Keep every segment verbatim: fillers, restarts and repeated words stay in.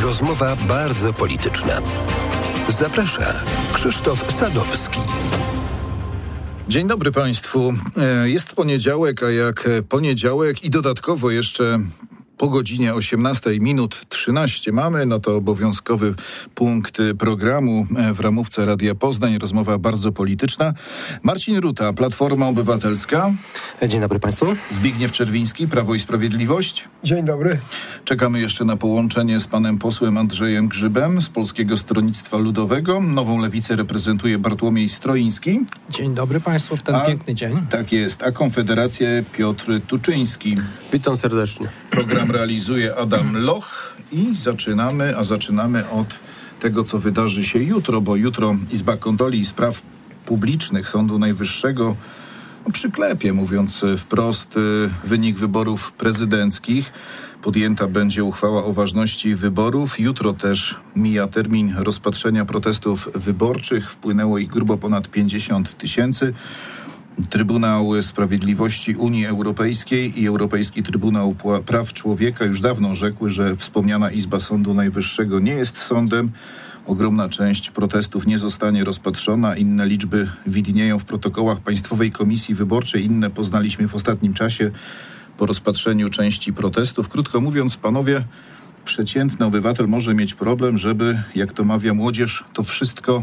Rozmowa bardzo polityczna. Zaprasza Krzysztof Sadowski. Dzień dobry Państwu. Jest poniedziałek, a jak poniedziałek i dodatkowo jeszcze po godzinie osiemnastej minut trzynaście mamy, no to obowiązkowy punkt programu w ramówce Radia Poznań. Rozmowa bardzo polityczna. Marcin Ruta, Platforma Obywatelska. Dzień dobry Państwu. Zbigniew Czerwiński, Prawo i Sprawiedliwość. Dzień dobry. Czekamy jeszcze na połączenie z panem posłem Andrzejem Grzybem z Polskiego Stronnictwa Ludowego. Nową Lewicę reprezentuje Bartłomiej Stroiński. Dzień dobry Państwu w ten a, piękny dzień. Tak jest. A Konfederację Piotr Tuczyński. Witam serdecznie. Program realizuje Adam Loch i zaczynamy, a zaczynamy od tego, co wydarzy się jutro, bo jutro Izba Kontroli i Spraw Publicznych Sądu Najwyższego no, przyklepie, mówiąc wprost, wynik wyborów prezydenckich. Podjęta będzie uchwała o ważności wyborów. Jutro też mija termin rozpatrzenia protestów wyborczych. Wpłynęło ich grubo ponad pięćdziesiąt tysięcy. Trybunał Sprawiedliwości Unii Europejskiej i Europejski Trybunał Praw Człowieka już dawno rzekły, że wspomniana Izba Sądu Najwyższego nie jest sądem. Ogromna część protestów nie zostanie rozpatrzona. Inne liczby widnieją w protokołach Państwowej Komisji Wyborczej. Inne poznaliśmy w ostatnim czasie po rozpatrzeniu części protestów. Krótko mówiąc, panowie, przeciętny obywatel może mieć problem, żeby, jak to mawia młodzież, to wszystko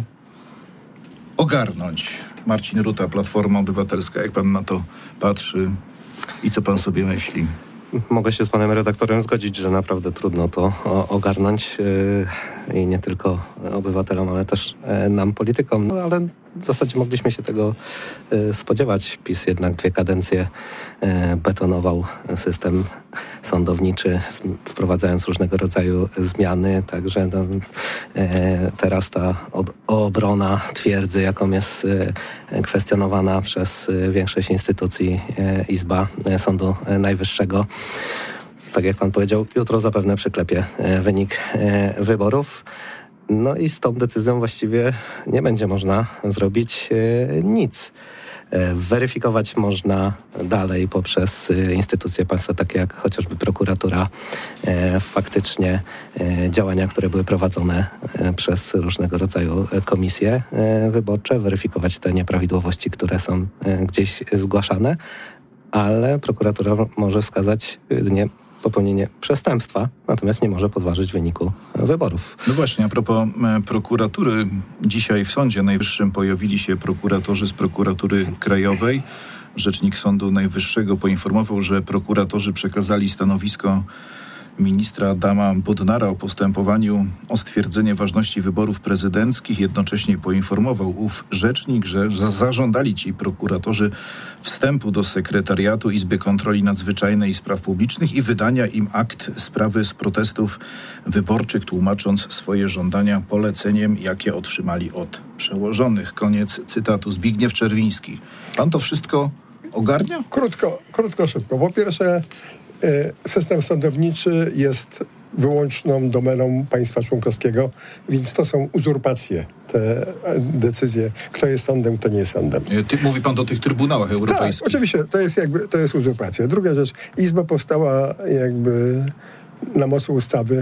ogarnąć. Marcin Ruta, Platforma Obywatelska. Jak pan na to patrzy i co pan sobie myśli? Mogę się z panem redaktorem zgodzić, że naprawdę trudno to ogarnąć yy, i nie tylko obywatelom, ale też yy, nam, politykom. No, ale w zasadzie mogliśmy się tego yy, spodziewać. PiS jednak dwie kadencje yy, betonował system sądowniczy, wprowadzając różnego rodzaju zmiany. Także no, yy, teraz ta od, obrona twierdzy, jaką jest yy, kwestionowana przez yy, większość instytucji yy, Izba yy, Sądu yy, Najwyższego. Tak jak pan powiedział, jutro zapewne przyklepie yy, wynik yy, wyborów. No i z tą decyzją właściwie nie będzie można zrobić yy, nic. Weryfikować można dalej poprzez instytucje państwa, takie jak chociażby prokuratura, faktycznie działania, które były prowadzone przez różnego rodzaju komisje wyborcze, weryfikować te nieprawidłowości, które są gdzieś zgłaszane, ale prokuratura może wskazać jedynie popełnienie przestępstwa, natomiast nie może podważyć wyniku wyborów. No właśnie, a propos e, prokuratury, dzisiaj w Sądzie Najwyższym pojawili się prokuratorzy z Prokuratury Krajowej. Rzecznik Sądu Najwyższego poinformował, że prokuratorzy przekazali stanowisko ministra Adama Bodnara o postępowaniu o stwierdzenie ważności wyborów prezydenckich. Jednocześnie poinformował ów rzecznik, że zażądali ci prokuratorzy wstępu do sekretariatu Izby Kontroli Nadzwyczajnej i Spraw Publicznych i wydania im akt sprawy z protestów wyborczych, tłumacząc swoje żądania poleceniem, jakie otrzymali od przełożonych. Koniec cytatu. Zbigniew Czerwiński. Pan to wszystko ogarnia? Krótko, krótko, szybko. Po pierwsze, system sądowniczy jest wyłączną domeną państwa członkowskiego, więc to są uzurpacje, te decyzje, kto jest sądem, kto nie jest sądem. Ty, mówi pan o tych trybunałach europejskich. Tak, oczywiście, to jest jakby, to jest uzurpacja. Druga rzecz, Izba powstała jakby na mocy ustawy,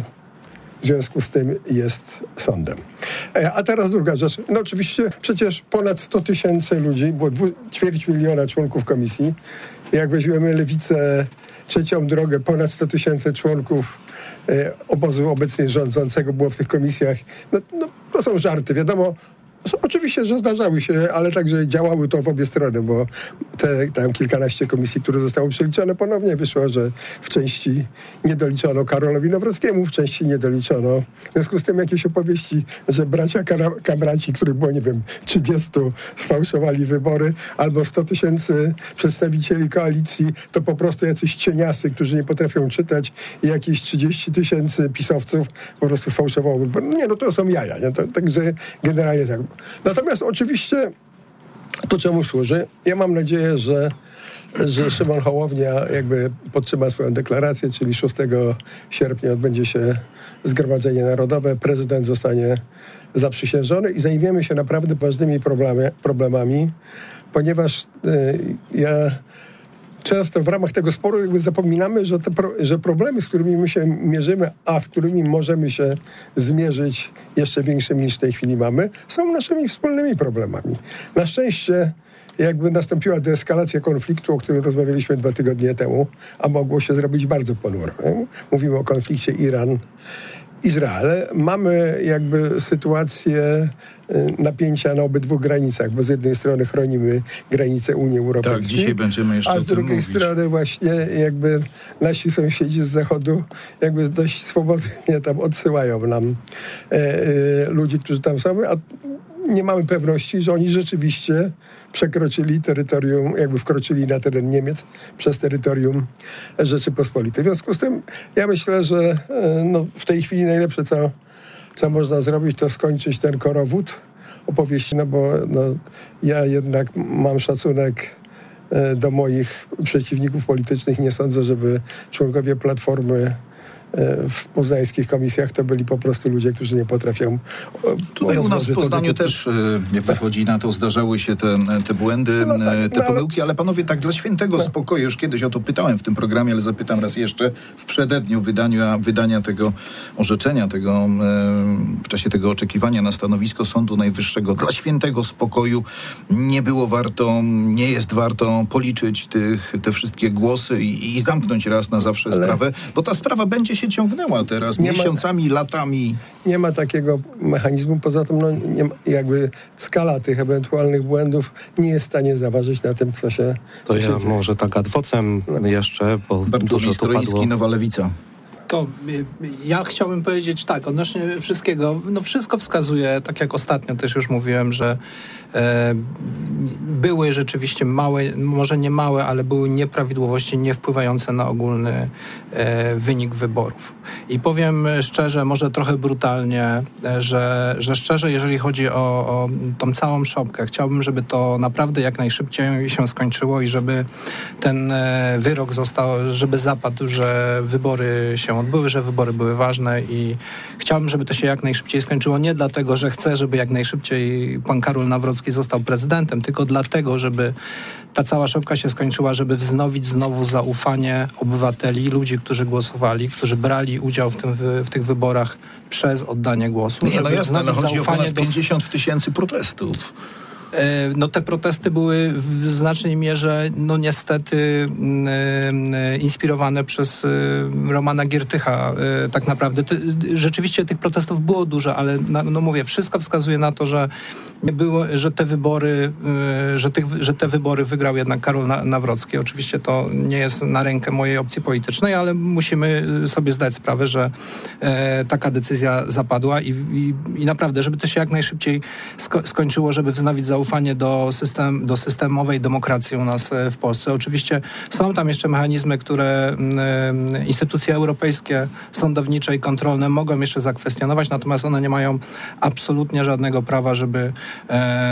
w związku z tym jest sądem. A teraz druga rzecz. No oczywiście przecież ponad sto tysięcy ludzi, było dwu, ćwierć miliona członków komisji. Jak weźmiemy Lewicę, Trzecią Drogę, ponad sto tysięcy członków e, obozu obecnie rządzącego było w tych komisjach. No, no to są żarty, wiadomo. Oczywiście, że zdarzały się, ale także działały to w obie strony, bo te tam kilkanaście komisji, które zostały przeliczone ponownie, wyszło, że w części nie doliczono Karolowi Nawrockiemu, w części nie doliczono. W związku z tym jakieś opowieści, że bracia Kamraci, których było, nie wiem, trzydziestu, sfałszowali wybory, albo sto tysięcy przedstawicieli koalicji, to po prostu jacyś cieniasy, którzy nie potrafią czytać i jakieś trzydzieści tysięcy pisowców po prostu sfałszowało wybory. Nie, no to są jaja. Nie? To, także generalnie tak. Natomiast oczywiście to czemu służy? Ja mam nadzieję, że, że Szymon Hołownia jakby podtrzyma swoją deklarację, czyli szóstego sierpnia odbędzie się Zgromadzenie Narodowe, prezydent zostanie zaprzysiężony i zajmiemy się naprawdę ważnymi problemy, problemami, ponieważ y, ja często w ramach tego sporu jakby zapominamy, że, te pro, że problemy, z którymi my się mierzymy, a w którymi możemy się zmierzyć jeszcze większymi niż w tej chwili mamy, są naszymi wspólnymi problemami. Na szczęście jakby nastąpiła deeskalacja konfliktu, o którym rozmawialiśmy dwa tygodnie temu, a mogło się zrobić bardzo ponuro. Mówimy o konflikcie Iran-Izrael. Mamy jakby sytuację napięcia na obydwu granicach, bo z jednej strony chronimy granice Unii Europejskiej. Tak, dzisiaj będziemy jeszcze a o z tym drugiej mówić. strony właśnie jakby nasi sąsiedzi z Zachodu jakby dość swobodnie tam odsyłają nam e, e, ludzi, którzy tam są, a nie mamy pewności, że oni rzeczywiście przekroczyli terytorium, jakby wkroczyli na teren Niemiec przez terytorium Rzeczypospolitej. W związku z tym ja myślę, że e, no, w tej chwili najlepsze, co Co można zrobić, to skończyć ten korowód opowieści, no bo no, ja jednak mam szacunek e, do moich przeciwników politycznych. Nie sądzę, żeby członkowie Platformy w poznańskich komisjach to byli po prostu ludzie, którzy nie potrafią... Tutaj u nas w Poznaniu tego... też, jak wychodzi na to, zdarzały się te, te błędy, no tak, te no pomyłki, ale... ale panowie, tak dla świętego no. spokoju, już kiedyś o to pytałem w tym programie, ale zapytam raz jeszcze, w przededniu wydania, wydania tego orzeczenia, tego, w czasie tego oczekiwania na stanowisko Sądu Najwyższego, dla świętego spokoju nie było warto, nie jest warto policzyć tych, te wszystkie głosy i, i zamknąć raz na zawsze ale... sprawę, bo ta sprawa będzie się ciągnęła teraz nie miesiącami, ma, latami. Nie ma takiego mechanizmu. Poza tym no, nie ma, jakby skala tych ewentualnych błędów nie jest w stanie zaważyć na tym, co się To co ja się może tak ad vocem no. jeszcze, bo Bartłomiej dużo tu Stroiński, padło. Nowa Lewica. To ja chciałbym powiedzieć tak, odnośnie wszystkiego, no wszystko wskazuje, tak jak ostatnio też już mówiłem, że e, były rzeczywiście małe, może nie małe, ale były nieprawidłowości nie wpływające na ogólny e, wynik wyborów. I powiem szczerze, może trochę brutalnie, że, że szczerze, jeżeli chodzi o, o tą całą szopkę, chciałbym, żeby to naprawdę jak najszybciej się skończyło i żeby ten e, wyrok został, żeby zapadł, że wybory się odbyły, że wybory były ważne i chciałbym, żeby to się jak najszybciej skończyło. Nie dlatego, że chcę, żeby jak najszybciej pan Karol Nawrocki został prezydentem, tylko dlatego, żeby ta cała szopka się skończyła, żeby wznowić znowu zaufanie obywateli, ludzi, którzy głosowali, którzy brali udział w, tym, w tych wyborach przez oddanie głosu. Nie, no jasne, no chodzi o ponad do... pięćdziesiąt tysięcy protestów. No te protesty były w znacznej mierze, no niestety y, inspirowane przez y, Romana Giertycha y, tak naprawdę. Ty, rzeczywiście tych protestów było dużo, ale na, no mówię, wszystko wskazuje na to, że nie było, że te wybory, y, że, tych, że te wybory wygrał jednak Karol Nawrocki. Oczywiście to nie jest na rękę mojej opcji politycznej, ale musimy sobie zdać sprawę, że y, taka decyzja zapadła i, i, i naprawdę, żeby to się jak najszybciej sko- skończyło, żeby wznowić zaufanie zaufanie do, system, do systemowej demokracji u nas w Polsce. Oczywiście są tam jeszcze mechanizmy, które y, instytucje europejskie, sądownicze i kontrolne mogą jeszcze zakwestionować, natomiast one nie mają absolutnie żadnego prawa, żeby y,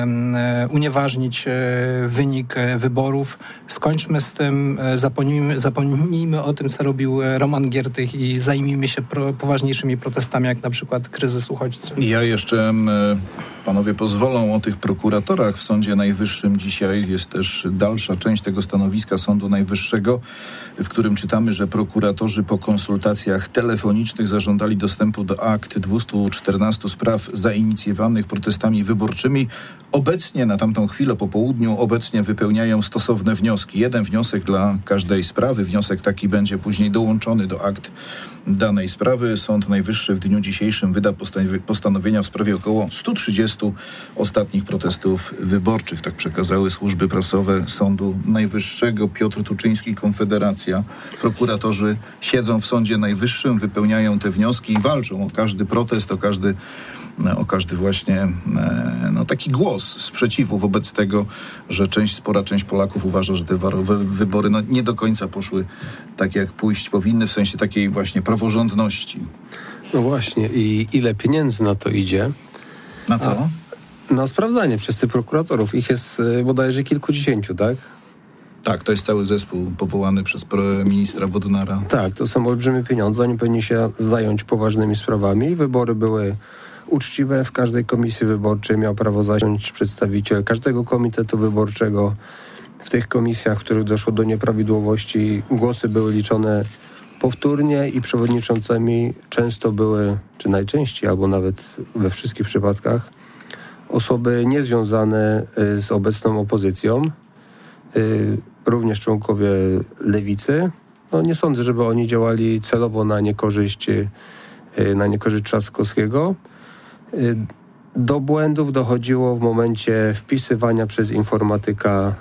y, unieważnić y, wynik wyborów. Skończmy z tym, y, zapomnijmy, zapomnijmy o tym, co robił Roman Giertych i zajmijmy się pro, poważniejszymi protestami, jak na przykład kryzys uchodźców. Ja jeszcze, panowie pozwolą, o tych prokuratorach w Sądzie Najwyższym. Dzisiaj jest też dalsza część tego stanowiska Sądu Najwyższego, w którym czytamy, że prokuratorzy po konsultacjach telefonicznych zażądali dostępu do akt dwieście czternaście spraw zainicjowanych protestami wyborczymi. Obecnie, na tamtą chwilę po południu, obecnie wypełniają stosowne wnioski. Jeden wniosek dla każdej sprawy. Wniosek taki będzie później dołączony do akt danej sprawy. Sąd Najwyższy w dniu dzisiejszym wyda postanowienia w sprawie około stu trzydziestu ostatnich protestów wyborczych. Tak przekazały służby prasowe Sądu Najwyższego. Piotr Tuczyński, Konfederacja. Prokuratorzy siedzą w Sądzie Najwyższym, wypełniają te wnioski i walczą o każdy protest, o każdy, o każdy właśnie no, taki głos sprzeciwu wobec tego, że część, spora część Polaków uważa, że te wybory no, nie do końca poszły tak, jak pójść powinny, w sensie takiej właśnie praworządności. No właśnie, i ile pieniędzy na to idzie? Na co? A, na sprawdzanie przez tych prokuratorów. Ich jest bodajże kilkudziesięciu, tak? Tak, to jest cały zespół powołany przez ministra Bodnara. Tak, to są olbrzymie pieniądze. Oni powinni się zająć poważnymi sprawami. Wybory były uczciwe. W każdej komisji wyborczej miał prawo zasiąść przedstawiciel każdego komitetu wyborczego. w tych komisjach, w których doszło do nieprawidłowości, głosy były liczone powtórnie i przewodniczącymi często były, czy najczęściej, albo nawet we wszystkich przypadkach, osoby niezwiązane z obecną opozycją, również członkowie lewicy. No nie sądzę, żeby oni działali celowo na niekorzyść, na niekorzyść Trzaskowskiego. Do błędów dochodziło w momencie wpisywania przez informatyka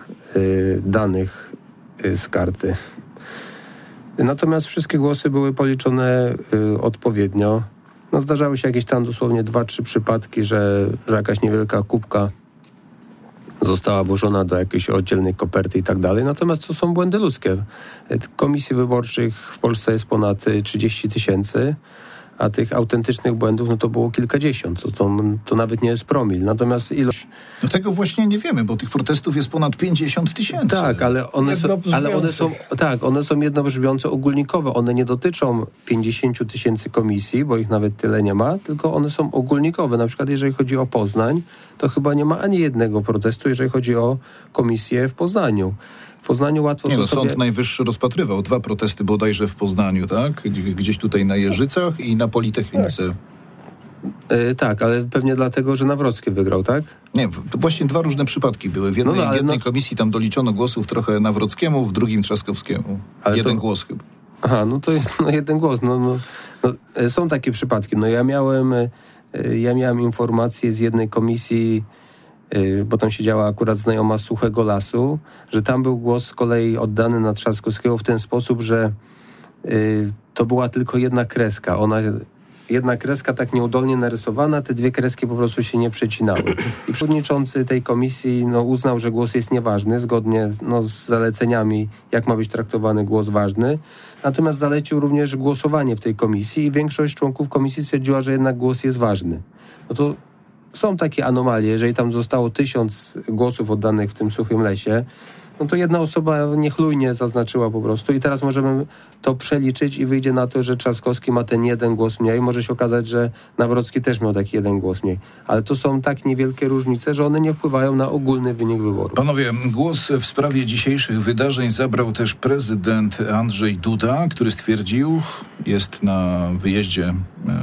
danych z karty. Natomiast wszystkie głosy były policzone odpowiednio. No zdarzały się jakieś tam dosłownie dwa, trzy przypadki, że, że jakaś niewielka kubka została włożona do jakiejś oddzielnej koperty i tak dalej. Natomiast to są błędy ludzkie. Komisji wyborczych w Polsce jest ponad trzydzieści tysięcy, a tych autentycznych błędów no to było kilkadziesiąt. To, to, to nawet nie jest promil. Natomiast ilość... No tego właśnie nie wiemy, bo tych protestów jest ponad pięćdziesiąt tysięcy. Tak, ale one, są, ale one są tak, one są jednobrzmiące, ogólnikowe. One nie dotyczą pięćdziesięciu tysięcy komisji, bo ich nawet tyle nie ma, tylko one są ogólnikowe. Na przykład jeżeli chodzi o Poznań, to chyba nie ma ani jednego protestu, jeżeli chodzi o komisję w Poznaniu. W Poznaniu łatwo nie, to no, sobie... Sąd Najwyższy rozpatrywał dwa protesty bodajże w Poznaniu, tak? Gdzieś tutaj na Jeżycach i na Politechnice. Tak. Yy, tak, ale pewnie dlatego, że Nawrocki wygrał, tak? Nie, to właśnie dwa różne przypadki były. W jednej, no, no, w jednej no... komisji tam doliczono głosów trochę Nawrockiemu, w drugim Trzaskowskiemu. Ale jeden to... głos chyba. Aha, no to no, jeden głos. No, no, no, są takie przypadki. No ja miałem, ja miałem informacje z jednej komisji, bo tam siedziała akurat znajoma z Suchego Lasu, że tam był głos z kolei oddany na Trzaskowskiego w ten sposób, że y, to była tylko jedna kreska. Ona, jedna kreska tak nieudolnie narysowana, te dwie kreski po prostu się nie przecinały. I przewodniczący tej komisji no, uznał, że głos jest nieważny, zgodnie no, z zaleceniami, jak ma być traktowany głos ważny. Natomiast zalecił również głosowanie w tej komisji i większość członków komisji stwierdziła, że jednak głos jest ważny. No to są takie anomalie, jeżeli tam zostało tysiąc głosów oddanych w tym Suchym Lesie, no to jedna osoba niechlujnie zaznaczyła po prostu i teraz możemy to przeliczyć i wyjdzie na to, że Trzaskowski ma ten jeden głos mniej. Może się okazać, że Nawrocki też miał taki jeden głos mniej. Ale to są tak niewielkie różnice, że one nie wpływają na ogólny wynik wyborów. Panowie, głos w sprawie dzisiejszych wydarzeń zabrał też prezydent Andrzej Duda, który stwierdził, jest na wyjeździe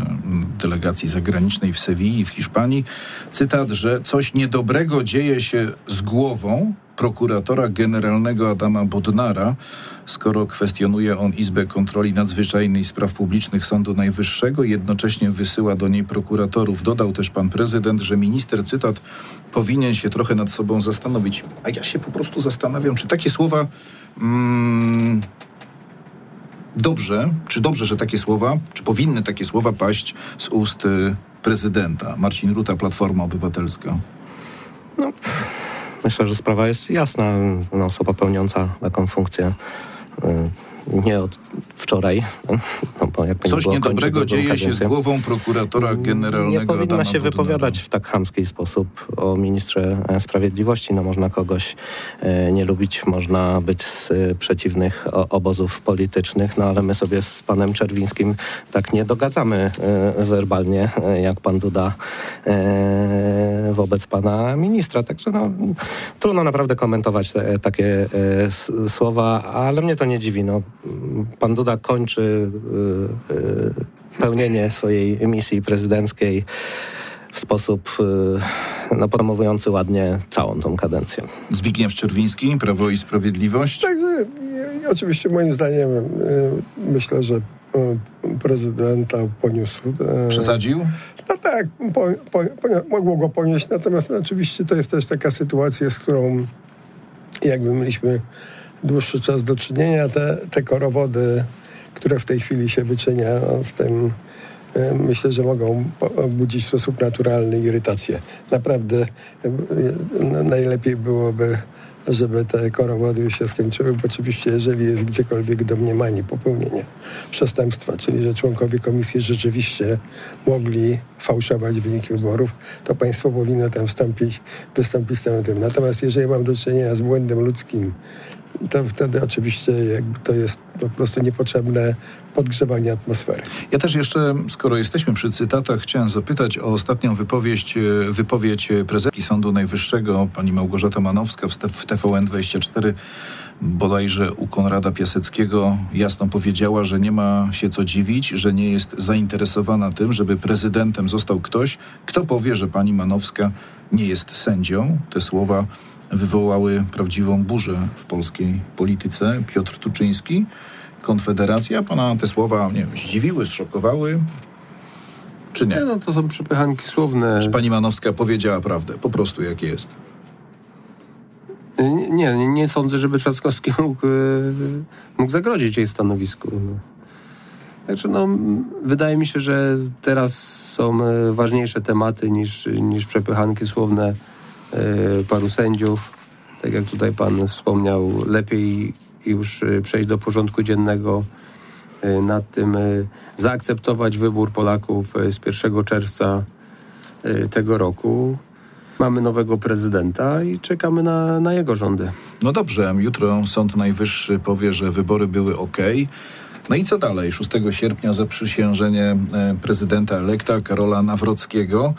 delegacji zagranicznej w Sewilli, w Hiszpanii, cytat, że coś niedobrego dzieje się z głową prokuratora generalnego Adama Bodnara, skoro kwestionuje on Izbę Kontroli Nadzwyczajnej Spraw Publicznych Sądu Najwyższego i jednocześnie wysyła do niej prokuratorów. Dodał też pan prezydent, że minister, cytat, powinien się trochę nad sobą zastanowić. A ja się po prostu zastanawiam, czy takie słowa... Mm, dobrze, czy dobrze, że takie słowa, czy powinny takie słowa paść z ust y, prezydenta? Marcin Ruta, Platforma Obywatelska. No... Myślę, że sprawa jest jasna. No, osoba pełniąca taką funkcję y, nie od wczoraj. No, bo jakby Coś nie niedobrego dzieje kadencję. się z głową prokuratora generalnego Nie powinna Adama się Bodnara. wypowiadać w tak chamski sposób o ministrze sprawiedliwości. No, można kogoś y, nie lubić, można być z y, przeciwnych o, obozów politycznych, no ale my sobie z panem Czerwińskim tak nie dogadzamy y, werbalnie, y, jak pan Duda y, wobec pana ministra. Także no, trudno naprawdę komentować te, takie y, s, słowa, ale mnie to nie dziwi. No, pan Duda kończy y, y, pełnienie swojej misji prezydenckiej w sposób y, no, promowujący ładnie całą tą kadencję. Zbigniew Czerwiński, Prawo i Sprawiedliwość. Także i, i oczywiście moim zdaniem y, myślę, że y, prezydenta poniósł. Y, Przesadził? No tak, po, po, po, mogło go ponieść, natomiast no, oczywiście to jest też taka sytuacja, z którą jakby mieliśmy dłuższy czas do czynienia. Te, te korowody, które w tej chwili się wyczynia, no, w tym y, myślę, że mogą budzić w sposób naturalny irytację. Naprawdę y, y, najlepiej byłoby, żeby te korowody już się skończyły, bo oczywiście jeżeli jest gdziekolwiek domniemanie popełnienia przestępstwa, czyli że członkowie komisji rzeczywiście mogli fałszować wynik wyborów, to państwo powinno tam wstąpić, wystąpić z całym tym. Natomiast jeżeli mam do czynienia z błędem ludzkim to wtedy oczywiście jakby to jest po prostu niepotrzebne podgrzewanie atmosfery. Ja też jeszcze, skoro jesteśmy przy cytatach, chciałem zapytać o ostatnią wypowiedź, wypowiedź prezydentki Sądu Najwyższego, pani Małgorzata Manowska w T V N dwadzieścia cztery, bodajże u Konrada Piaseckiego jasno powiedziała, że nie ma się co dziwić, że nie jest zainteresowana tym, żeby prezydentem został ktoś, kto powie, że pani Manowska nie jest sędzią. Te słowa wywołały prawdziwą burzę w polskiej polityce. Piotr Tuczyński, Konfederacja. Pana te słowa, nie wiem, zdziwiły, zszokowały, czy nie? Nie, no to są przepychanki słowne. Czy pani Manowska powiedziała prawdę, po prostu jak jest? Nie, nie, nie sądzę, żeby Trzaskowski mógł, mógł zagrozić jej stanowisku. No. Także no, wydaje mi się, że teraz są ważniejsze tematy niż, niż przepychanki słowne paru sędziów. Tak jak tutaj pan wspomniał, lepiej już przejść do porządku dziennego, nad tym zaakceptować wybór Polaków z pierwszego czerwca tego roku. Mamy nowego prezydenta i czekamy na, na jego rządy. No dobrze, jutro Sąd Najwyższy powie, że wybory były okej. No i co dalej? szóstego sierpnia zaprzysiężenie prezydenta elekta Karola Nawrockiego.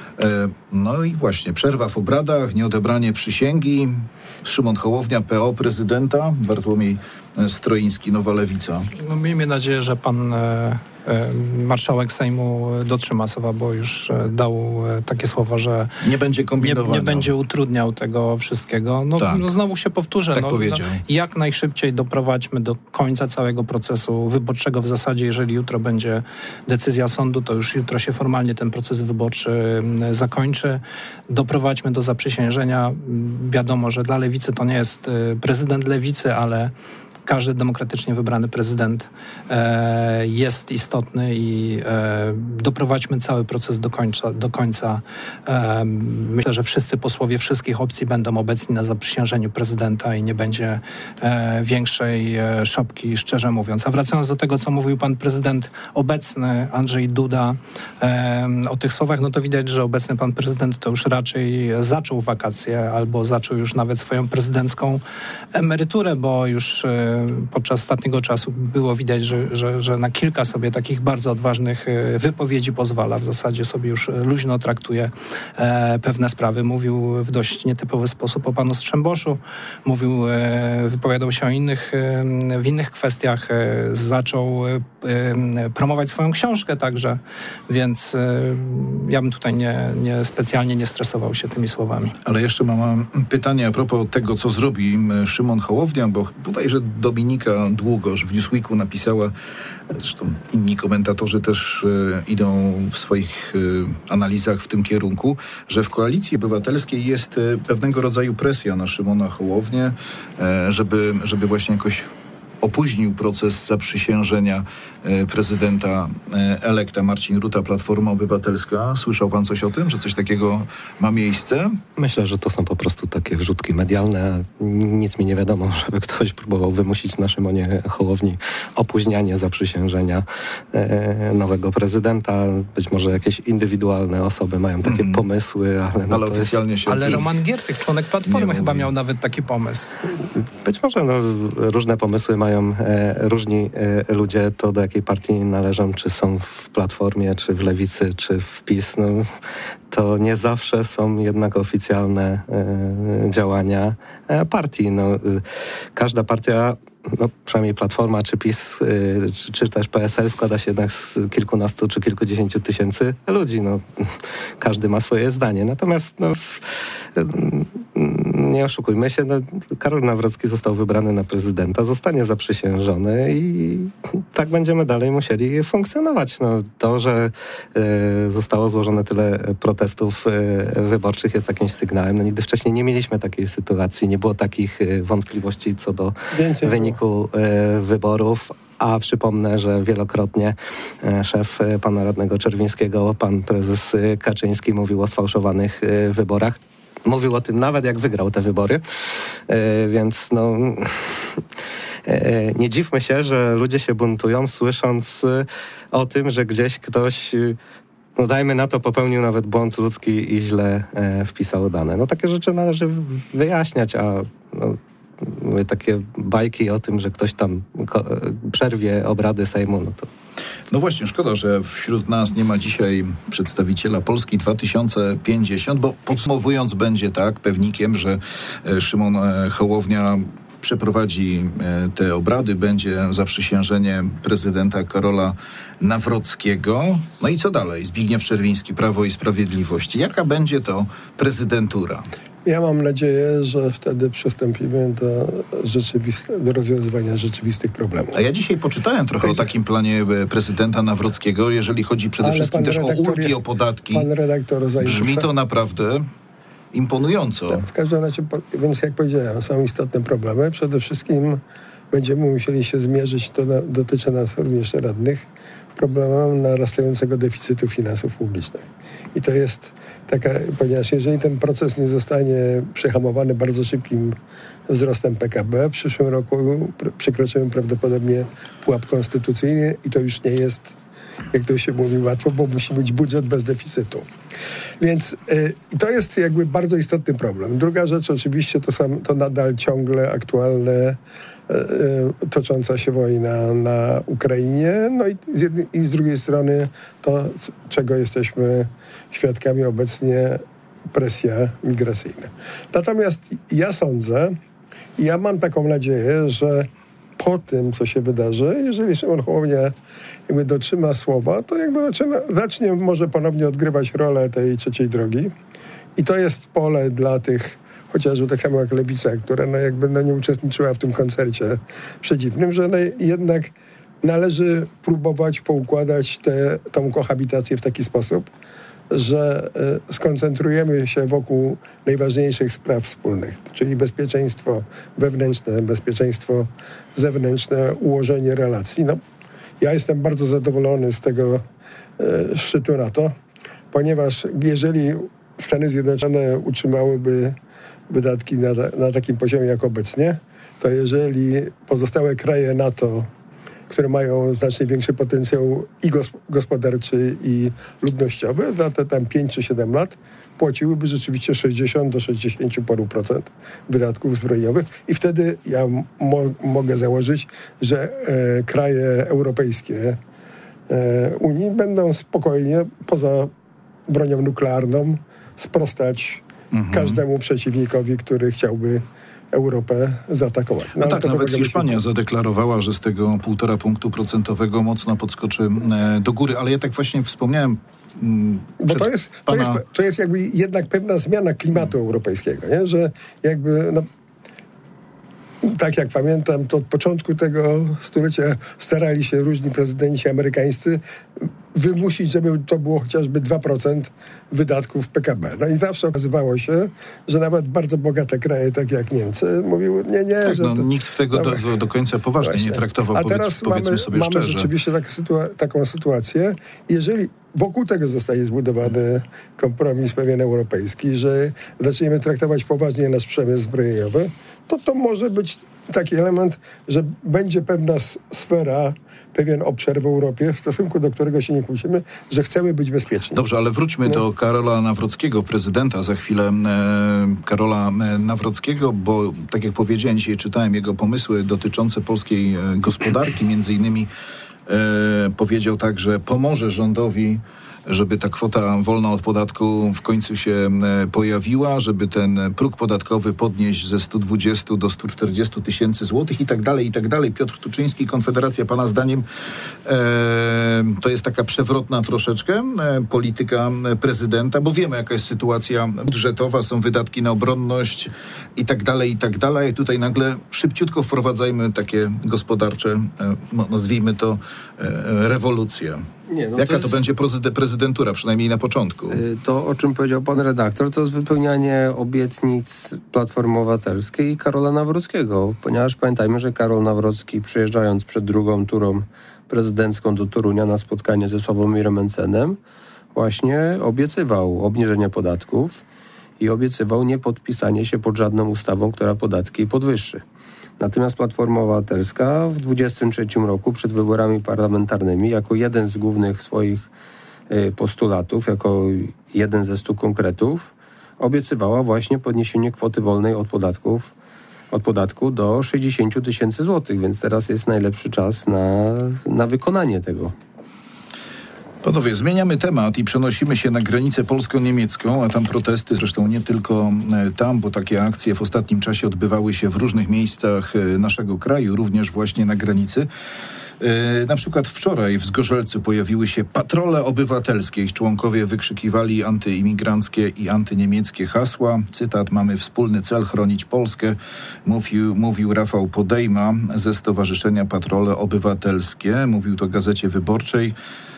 No i właśnie, przerwa w obradach, nieodebranie przysięgi. Szymon Hołownia, P O prezydenta, Bartłomiej Stroiński, Nowa Lewica. No, miejmy nadzieję, że pan e, e, marszałek Sejmu dotrzyma słowa, bo już e, dał e, takie słowa, że nie będzie kombinowania. Nie, nie będzie utrudniał tego wszystkiego. No, tak. no znowu się powtórzę. Tak no, powiedział. No, jak najszybciej doprowadźmy do końca całego procesu wyborczego. W zasadzie, jeżeli jutro będzie decyzja sądu, to już jutro się formalnie ten proces wyborczy zakończy. Doprowadźmy do zaprzysiężenia. Wiadomo, że dla Lewicy to nie jest prezydent Lewicy, ale każdy demokratycznie wybrany prezydent e, jest istotny i e, doprowadźmy cały proces do końca. Do końca. E, myślę, że wszyscy posłowie wszystkich opcji będą obecni na zaprzysiężeniu prezydenta i nie będzie e, większej e, szopki, szczerze mówiąc. A wracając do tego, co mówił pan prezydent obecny, Andrzej Duda, e, o tych słowach, no to widać, że obecny pan prezydent to już raczej zaczął wakacje albo zaczął już nawet swoją prezydencką emeryturę, bo już e, podczas ostatniego czasu było widać, że, że, że na kilka sobie takich bardzo odważnych wypowiedzi pozwala. W zasadzie sobie już luźno traktuje e, pewne sprawy. Mówił w dość nietypowy sposób o panu Strzemboszu. Mówił, e, wypowiadał się o innych, e, w innych kwestiach. E, zaczął e, promować swoją książkę także, więc e, ja bym tutaj nie, nie specjalnie nie stresował się tymi słowami. Ale jeszcze mam pytanie a propos tego, co zrobi Szymon Hołownia, bo bodajże Dominika Długosz w Newsweeku napisała, zresztą inni komentatorzy też e, idą w swoich e, analizach w tym kierunku, że w Koalicji Obywatelskiej jest e, pewnego rodzaju presja na Szymona Hołownię, e, żeby, żeby właśnie jakoś opóźnił proces zaprzysiężenia e, prezydenta e, elekta. Marcin Ruta, Platforma Obywatelska. Słyszał pan coś o tym, że coś takiego ma miejsce? Myślę, że to są po prostu takie wrzutki medialne. Nic mi nie wiadomo, żeby ktoś próbował wymusić na Szymonie Hołowni opóźnianie zaprzysiężenia e, nowego prezydenta. Być może jakieś indywidualne osoby mają takie mm. pomysły, ale... No ale to oficjalnie jest... się... Ale Roman Giertych, członek Platformy, chyba miał nawet taki pomysł. Być może no, różne pomysły mają e, różni e, ludzie, to do jakiej partii należą, czy są w Platformie, czy w Lewicy, czy w PiS. No, to nie zawsze są jednak oficjalne e, działania e, partii. No, e, każda partia, no, przynajmniej Platforma czy PiS, y, czy, czy też P S L składa się jednak z kilkunastu czy kilkudziesięciu tysięcy ludzi. No, każdy ma swoje zdanie. Natomiast no, w, y, nie oszukujmy się, no, Karol Nawrocki został wybrany na prezydenta, zostanie zaprzysiężony i tak będziemy dalej musieli funkcjonować. No, to, że y, zostało złożone tyle protestów y, wyborczych jest jakimś sygnałem. No, nigdy wcześniej nie mieliśmy takiej sytuacji, nie było takich y, wątpliwości co do Więcej wyniku y, wyborów. A przypomnę, że wielokrotnie szef pana radnego Czerwińskiego, pan prezes Kaczyński mówił o sfałszowanych wyborach. Mówił o tym nawet jak wygrał te wybory, więc no, nie dziwmy się, że ludzie się buntują, słysząc o tym, że gdzieś ktoś, no dajmy na to, popełnił nawet błąd ludzki i źle wpisał dane. No takie rzeczy należy wyjaśniać, a no, mówię, takie bajki o tym, że ktoś tam ko- przerwie obrady Sejmu, no to... No właśnie, szkoda, że wśród nas nie ma dzisiaj przedstawiciela Polski dwa tysiące pięćdziesiąt, bo podsumowując będzie tak, pewnikiem, że Szymon Hołownia przeprowadzi te obrady, będzie zaprzysiężenie prezydenta Karola Nawrockiego. No i co dalej? Zbigniew Czerwiński, Prawo i Sprawiedliwość. Jaka będzie to prezydentura? Ja mam nadzieję, że wtedy przystąpimy do, rzeczywiste, do rozwiązywania rzeczywistych problemów. A ja dzisiaj poczytałem trochę o takim planie prezydenta Nawrockiego, jeżeli chodzi przede Ale wszystkim też o ulgi, jest, o podatki. Pan redaktor zajmie. Brzmi to naprawdę imponująco. Tak, w każdym razie, więc jak powiedziałem, są istotne problemy. Przede wszystkim będziemy musieli się zmierzyć, to na, dotyczy nas również radnych, problemem narastającego deficytu finansów publicznych. I to jest taka, ponieważ jeżeli ten proces nie zostanie przehamowany bardzo szybkim wzrostem P K B, w przyszłym roku pr- przekroczymy prawdopodobnie pułap konstytucyjny i to już nie jest, jak to się mówi, łatwo, bo musi być budżet bez deficytu. Więc y, to jest jakby bardzo istotny problem. Druga rzecz oczywiście to, są, to nadal ciągle aktualne y, y, tocząca się wojna na Ukrainie, no i z, jednej, i z drugiej strony to, czego jesteśmy świadkami obecnie, presja migracyjna. Natomiast ja sądzę, ja mam taką nadzieję, że po tym, co się wydarzy, jeżeli Szymon Hołownia jakby dotrzyma słowa, to jakby zaczyna, zacznie może ponownie odgrywać rolę tej trzeciej drogi. I to jest pole dla tych, chociażby tak samo jak Lewica, która no jakby no nie uczestniczyła w tym koncercie przedziwnym, że no jednak należy próbować poukładać tę tą kohabitację w taki sposób, że y, skoncentrujemy się wokół najważniejszych spraw wspólnych, czyli bezpieczeństwo wewnętrzne, bezpieczeństwo zewnętrzne, ułożenie relacji. No, ja jestem bardzo zadowolony z tego y, szczytu NATO, ponieważ jeżeli Stany Zjednoczone utrzymałyby wydatki na, na takim poziomie jak obecnie, to jeżeli pozostałe kraje NATO, które mają znacznie większy potencjał i gospodarczy, i ludnościowy, za te tam pięć czy siedem lat płaciłyby rzeczywiście sześćdziesiąt do sześćdziesięciu paru procent wydatków zbrojeniowych i wtedy ja mo- mogę założyć, że e, kraje europejskie e, Unii będą spokojnie poza bronią nuklearną sprostać mhm. każdemu przeciwnikowi, który chciałby Europę zaatakować. No, no tak, nawet Hiszpania być... zadeklarowała, że z tego półtora punktu procentowego mocno podskoczy e, do góry, ale ja tak właśnie wspomniałem... M, Bo to jest, pana... to, jest, to jest jakby jednak pewna zmiana klimatu hmm. europejskiego, nie? Że jakby... No, tak jak pamiętam, to od początku tego stulecia starali się różni prezydenci amerykańscy wymusić, żeby to było chociażby dwa procent wydatków P K B. No i zawsze okazywało się, że nawet bardzo bogate kraje, takie jak Niemcy, mówiły, nie, nie, tak, że... No, to, nikt tego no, do, do końca poważnie właśnie nie traktował, A powiedz, teraz powiedzmy mamy, sobie mamy szczerze. rzeczywiście tak sytua- taką sytuację, jeżeli wokół tego zostaje zbudowany kompromis pewien europejski, że zaczniemy traktować poważnie nasz przemysł zbrojeniowy, to to może być taki element, że będzie pewna sfera, pewien obszar w Europie, w stosunku do którego się nie kłócimy, że chcemy być bezpieczni. Dobrze, ale wróćmy no. do Karola Nawrockiego, prezydenta za chwilę e, Karola Nawrockiego, bo tak jak powiedziałem, dzisiaj czytałem jego pomysły dotyczące polskiej e, gospodarki, między innymi e, powiedział tak, że pomoże rządowi, żeby ta kwota wolna od podatku w końcu się e, pojawiła, żeby ten próg podatkowy podnieść ze stu dwudziestu do stu czterdziestu tysięcy złotych i tak dalej, i tak dalej. Piotr Tuczyński, Konfederacja, pana zdaniem e, to jest taka przewrotna troszeczkę e, polityka prezydenta, bo wiemy, jaka jest sytuacja budżetowa, są wydatki na obronność i tak dalej, i tak dalej. Tutaj nagle szybciutko wprowadzajmy takie gospodarcze, e, nazwijmy to e, rewolucje. Nie, no Jaka to, jest, to będzie prezydentura, przynajmniej na początku? To, o czym powiedział pan redaktor, to jest wypełnianie obietnic Platformy Obywatelskiej i Karola Nawrockiego, ponieważ pamiętajmy, że Karol Nawrocki, przyjeżdżając przed drugą turą prezydencką do Torunia na spotkanie ze Sławomirem Mencenem, właśnie obiecywał obniżenie podatków i obiecywał niepodpisanie się pod żadną ustawą, która podatki podwyższy. Natomiast Platforma Obywatelska w dwudziestym trzecim roku przed wyborami parlamentarnymi jako jeden z głównych swoich postulatów, jako jeden ze stu konkretów obiecywała właśnie podniesienie kwoty wolnej od podatków od podatku do sześćdziesiąt tysięcy złotych, więc teraz jest najlepszy czas na, na wykonanie tego. Panowie, zmieniamy temat i przenosimy się na granicę polsko-niemiecką, a tam protesty, zresztą nie tylko tam, bo takie akcje w ostatnim czasie odbywały się w różnych miejscach naszego kraju, również właśnie na granicy. Na przykład wczoraj w Zgorzelcu pojawiły się patrole obywatelskie. Ich członkowie wykrzykiwali antyimigranckie i antyniemieckie hasła. Cytat: mamy wspólny cel chronić Polskę, mówił, mówił Rafał Podejma ze Stowarzyszenia Patrole Obywatelskie. Mówił to Gazecie Wyborczej.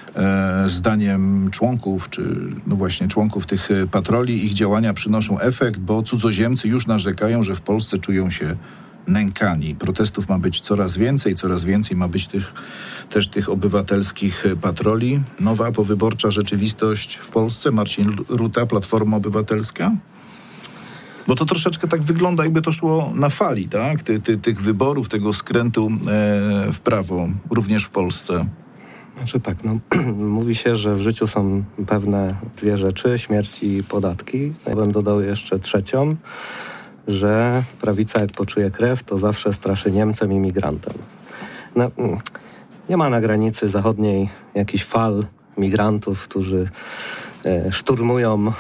Zdaniem członków, czy no właśnie członków tych patroli, ich działania przynoszą efekt, bo cudzoziemcy już narzekają, że w Polsce czują się nękani. Protestów ma być coraz więcej, coraz więcej ma być tych, też tych obywatelskich patroli. Nowa powyborcza rzeczywistość w Polsce. Marcin Ruta, Platforma Obywatelska. Bo to troszeczkę tak wygląda, jakby to szło na fali, tak? Ty, ty, tych wyborów, tego skrętu e, w prawo, również w Polsce. Znaczy tak, no, mówi się, że w życiu są pewne dwie rzeczy, śmierć i podatki. Ja bym dodał jeszcze trzecią, że prawica jak poczuje krew, to zawsze straszy Niemcem i migrantem. No, nie ma na granicy zachodniej jakichś fal migrantów, którzy e, szturmują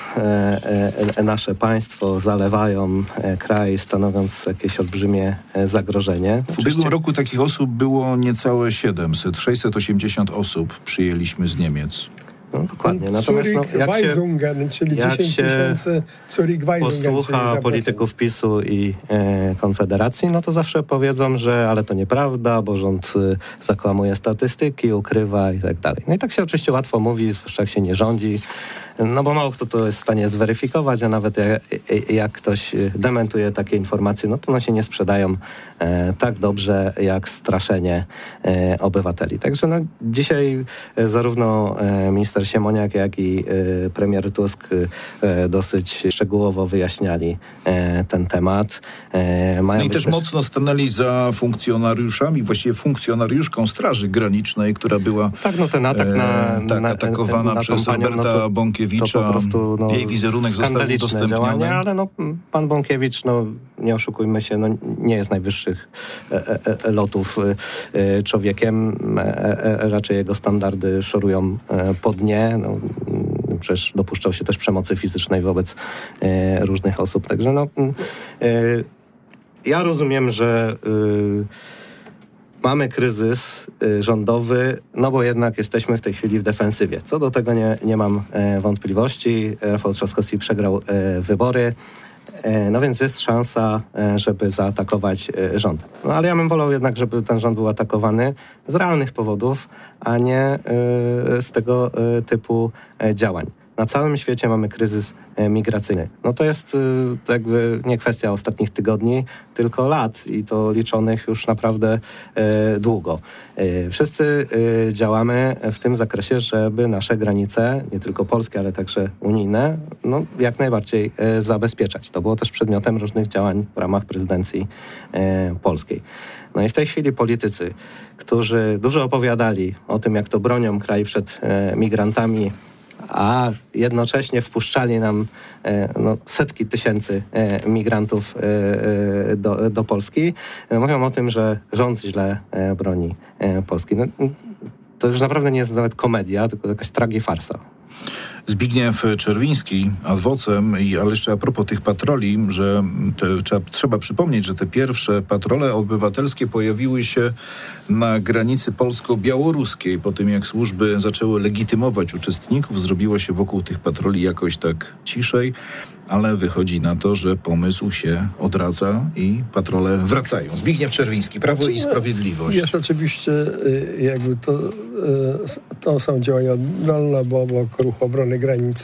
e, e, nasze państwo, zalewają e, kraj, stanowiąc jakieś olbrzymie e, zagrożenie. W ubiegłym roku takich osób było niecałe siedemset, sześćset osiemdziesiąt osób przyjęliśmy z Niemiec. No, dokładnie. Natomiast no, jak Weisungen, czyli jak dziesięć tysięcy Zurich-Weisungen. posłucha polityków PiSu i e, Konfederacji, no to zawsze powiedzą, że ale to nieprawda, bo rząd y, zakłamuje statystyki, ukrywa i tak dalej. No i tak się oczywiście łatwo mówi, zwłaszcza jak się nie rządzi, no bo mało kto to jest w stanie zweryfikować, a nawet jak, jak ktoś dementuje takie informacje, no to one się nie sprzedają e, tak dobrze jak straszenie e, obywateli. Także no, dzisiaj e, zarówno e, minister Siemoniak, jak i e, premier Tusk e, dosyć szczegółowo wyjaśniali e, ten temat. E, mają no i też, też mocno stanęli za funkcjonariuszami, właściwie funkcjonariuszką Straży Granicznej, która była tak, no ten atak na, e, tak, na, atakowana na przez panią, Roberta no to, Bąkiewicza. To po prostu, no, jej wizerunek został udostępniony. Działania, ale no, pan Bąkiewicz, no, nie oszukujmy się, no, nie jest najwyższych e, e, lotów e, człowiekiem. E, e, raczej jego standardy szorują e, po dnie. No, przecież dopuszczał się też przemocy fizycznej wobec e, różnych osób. Także no, e, ja rozumiem, że e, mamy kryzys y, rządowy, no bo jednak jesteśmy w tej chwili w defensywie. Co do tego nie, nie mam e, wątpliwości. Rafał Trzaskowski przegrał e, wybory, e, no więc jest szansa, e, żeby zaatakować e, rząd. No ale ja bym wolał jednak, żeby ten rząd był atakowany z realnych powodów, a nie e, z tego e, typu e, działań. Na całym świecie mamy kryzys e, migracyjny. No to jest e, to jakby nie kwestia ostatnich tygodni, tylko lat i to liczonych już naprawdę e, długo. E, wszyscy e, działamy w tym zakresie, żeby nasze granice, nie tylko polskie, ale także unijne, no jak najbardziej e, zabezpieczać. To było też przedmiotem różnych działań w ramach prezydencji e, polskiej. No i w tej chwili politycy, którzy dużo opowiadali o tym, jak to bronią kraj przed e, migrantami, a jednocześnie wpuszczali nam e, no, setki tysięcy e, migrantów e, do, do Polski. E, mówią o tym, że rząd źle e, broni e, Polski. No, to już naprawdę nie jest nawet komedia, tylko jakaś tragifarsa. Zbigniew Czerwiński, adwocem, i, ale jeszcze a propos tych patroli, że te, trzeba, trzeba przypomnieć, że te pierwsze patrole obywatelskie pojawiły się na granicy polsko-białoruskiej. Po tym, jak służby zaczęły legitymować uczestników, zrobiło się wokół tych patroli jakoś tak ciszej, ale wychodzi na to, że pomysł się odradza i patrole wracają. Zbigniew Czerwiński, Prawo i Sprawiedliwość. Jest oczywiście jakby to, to są działania oddolne, bo obok Ruchu Obrony Granic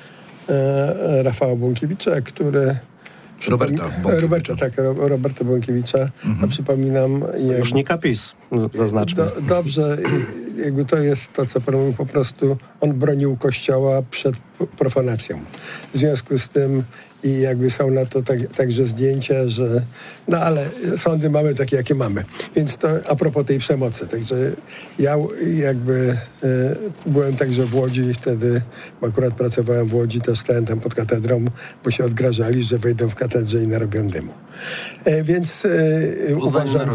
Rafała Bąkiewicza, który Roberta Bąkiewicza. Roberta, tak, Roberta Bąkiewicza. Mhm. A przypominam... Sojusznika PiS, zaznaczmy. Do, dobrze, jakby to jest to, co pan mówił, po prostu on bronił Kościoła przed profanacją. W związku z tym i jakby są na to tak, także zdjęcia, że no ale sądy mamy takie, jakie mamy. Więc to a propos tej przemocy. Także ja jakby e, byłem także w Łodzi wtedy, bo akurat pracowałem w Łodzi, też stałem tam pod katedrą, bo się odgrażali, że wejdą w katedrze i narobią dymu. E, więc e, uważam,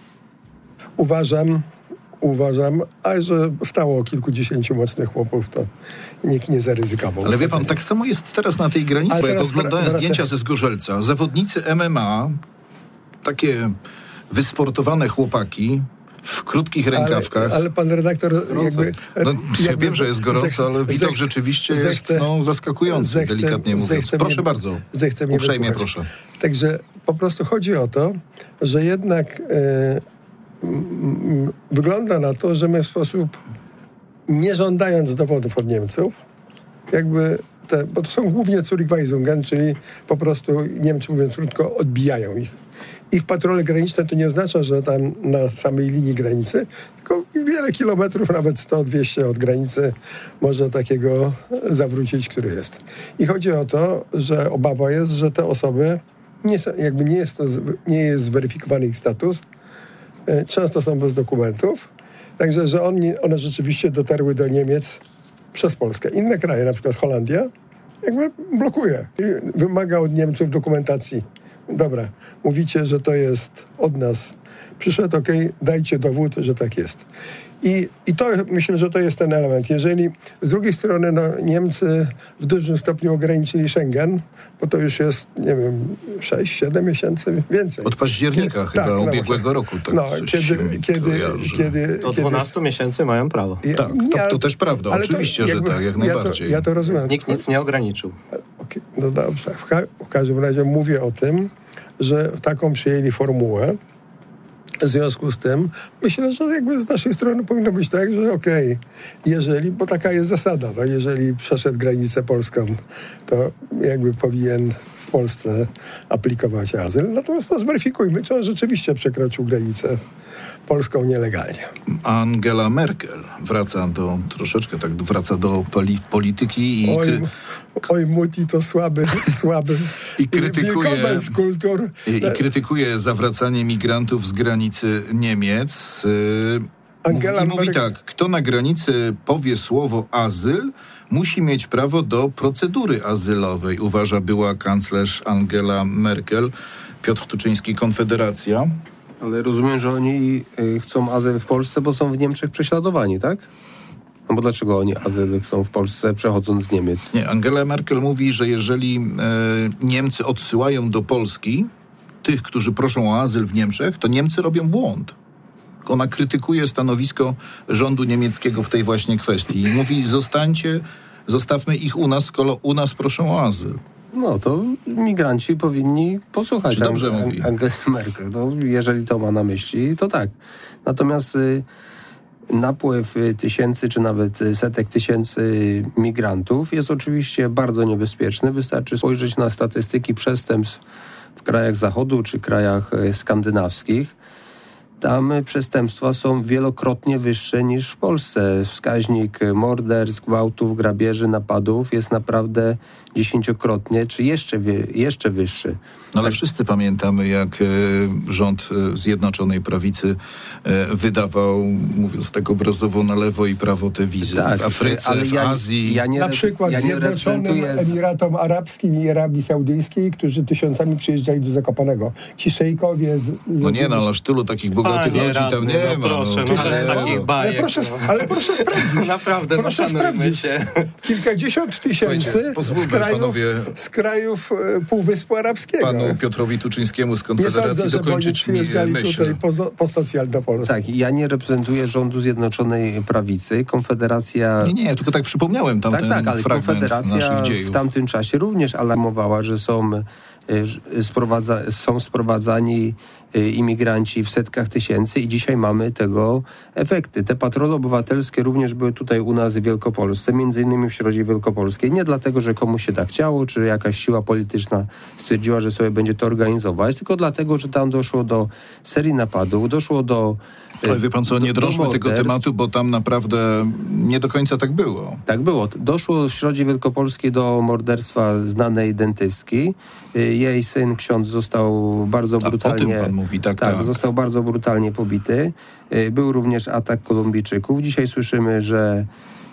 uważam, uważam, a że stało kilkudziesięciu mocnych chłopów, to nikt nie zaryzykował. Ale wie pan, tak samo jest teraz na tej granicy, bo jak oglądałem wraca... zdjęcia ze Zgorzelca, zawodnicy M M A, takie wysportowane chłopaki, w krótkich rękawkach. Ale, ale pan redaktor jakby... No, ja jakby wiem, że jest gorąco, zechce, ale widok zechce, rzeczywiście zechce, jest no, zaskakujący, zechce, delikatnie mówiąc. Proszę mnie, bardzo, zechce mnie uprzejmie wysłuchać. Proszę. Także po prostu chodzi o to, że jednak e, m, wygląda na to, że my w sposób, nie żądając dowodów od Niemców, jakby te, bo to są głównie Zurückweisungen, czyli po prostu Niemcy, mówiąc krótko, odbijają ich. Ich patrole graniczne to nie oznacza, że tam na samej linii granicy, tylko wiele kilometrów, nawet sto dwieście od granicy można takiego zawrócić, który jest. I chodzi o to, że obawa jest, że te osoby, nie, jakby nie jest, to, nie jest zweryfikowany ich status, często są bez dokumentów, także, że on, one rzeczywiście dotarły do Niemiec przez Polskę. Inne kraje, na przykład Holandia, jakby blokuje i wymaga od Niemców dokumentacji. Dobra, mówicie, że to jest od nas. Przyszedł, okej, okay, dajcie dowód, że tak jest. I, I to myślę, że to jest ten element. Jeżeli z drugiej strony no, Niemcy w dużym stopniu ograniczyli Schengen, bo to już jest, nie wiem, sześć siedem miesięcy więcej. Od października kiedy, chyba tak, ubiegłego no, roku. Tak no, kiedy, kiedy, kiedy, Do dwunastu kiedy, miesięcy mają prawo. Ja, tak, to, to też prawda, oczywiście, to, jakby, że tak, jak najbardziej. Ja to, ja to rozumiem. Nikt nic nie ograniczył. Okay, no dobrze, w, ka- w każdym razie mówię o tym, że taką przyjęli formułę. W związku z tym myślę, że jakby z naszej strony powinno być tak, że okej, okay, jeżeli, bo taka jest zasada, no jeżeli przeszedł granicę polską, to jakby powinien w Polsce aplikować azyl. Natomiast to zweryfikujmy, czy on rzeczywiście przekroczył granicę polską nielegalnie. Angela Merkel wraca do, troszeczkę tak wraca do poli, polityki i... Oj, kry... oj Muti to słaby, słaby i krytykuje, z kultur. I, I krytykuje zawracanie migrantów z granicy Niemiec. Angela I mówi Merkel... tak, kto na granicy powie słowo azyl, musi mieć prawo do procedury azylowej, uważa była kanclerz Angela Merkel. Piotr Tuczyński, Konfederacja. Ale rozumiem, że oni chcą azyl w Polsce, bo są w Niemczech prześladowani, tak? No bo dlaczego oni azyl chcą w Polsce, przechodząc z Niemiec? Nie, Angela Merkel mówi, że jeżeli e, Niemcy odsyłają do Polski tych, którzy proszą o azyl w Niemczech, to Niemcy robią błąd. Ona krytykuje stanowisko rządu niemieckiego w tej właśnie kwestii. I mówi, zostańcie, zostawmy ich u nas, skoro u nas proszą o azyl. No to migranci powinni posłuchać. Czy dobrze Ang- mówi? Angeli Merkel. No, jeżeli to ma na myśli, to tak. Natomiast y, napływ tysięcy, czy nawet setek tysięcy migrantów jest oczywiście bardzo niebezpieczny. Wystarczy spojrzeć na statystyki przestępstw w krajach Zachodu, czy krajach skandynawskich. Tam przestępstwa są wielokrotnie wyższe niż w Polsce. Wskaźnik morderstw, gwałtów, grabieży, napadów jest naprawdę dziesięciokrotnie, czy jeszcze, jeszcze wyższy. No ale wszyscy pamiętamy, jak e, rząd e, Zjednoczonej Prawicy e, wydawał, mówiąc tak obrazowo, na lewo i prawo te wizy. Tak, w Afryce, ale w ja, Azji. Ja nie, na przykład ja Zjednoczonym Emiratom Arabskim i Arabii Saudyjskiej, którzy tysiącami przyjeżdżali do Zakopanego. Ci szejkowie... Z, z... No nie, no ale tylu takich bogatych Panie ludzi tam nie no, ma. Proszę, no, no, ale, no, takich bajek, ale, proszę, no. ale proszę sprawdzić. Naprawdę, proszę no, sprawdzić. się. Kilkadziesiąt tysięcy z krajów, panowie, z krajów Półwyspu Arabskiego. Panu Piotrowi Tuczyńskiemu z Konfederacji nie sądzę, dokończyć mi myśl. Tutaj po, po socjal do Polski. Tak, ja nie reprezentuję rządu Zjednoczonej Prawicy. Konfederacja... Nie, nie, tylko tak przypomniałem tamten tak, tak, ale fragment Konfederacja naszych dziejów. W tamtym czasie również alarmowała, że są, sprowadza, są sprowadzani imigranci w setkach tysięcy i dzisiaj mamy tego efekty. Te patrole obywatelskie również były tutaj u nas w Wielkopolsce, między innymi w Środzie Wielkopolskiej. Nie dlatego, że komuś się tak chciało, czy jakaś siła polityczna stwierdziła, że sobie będzie to organizować, tylko dlatego, że tam doszło do serii napadów, doszło do Ale wie pan co, nie drożmy tego tematu, bo tam naprawdę nie do końca tak było. Tak było. Doszło w Środzie Wielkopolskiej do morderstwa znanej dentystki. Jej syn, ksiądz, został bardzo brutalnie... A o tym pan mówi, tak, tak. Tak, został bardzo brutalnie pobity. Był również atak Kolumbijczyków. Dzisiaj słyszymy, że,